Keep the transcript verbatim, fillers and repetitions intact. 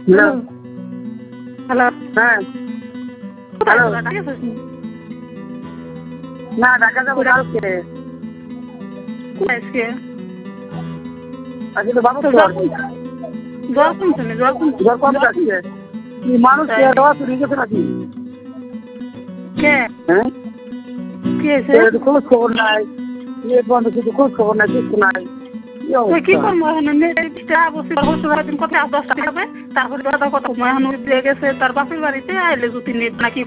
Hello hello হ্যাঁ কোথায় hello তোরা ডাকেছিস নি? না ঢাকা যাবো কালকে কোথায় আজকে? আজকে তো বাবু তো জ্বর কমছে জ্বর কমছে না জ্বর কমছে জ্বর কম যাচ্ছে মানুষ তাই? চুরি গেছে নাকি কে হ্যাঁ কি হয়েছে? খোঁজ খবর নাই ইয়ে বন্ধ কিছু খোঁজ খবর নাই কিছু নাই তুই কি করবো এখন নির্দিষ্টা বসে শ্বশুর দিন কথা দশটা হবে তারপরে কথা কথা এখন দিয়ে গেছে তার বাপের বাড়িতে আইলে যদি নেট নাকি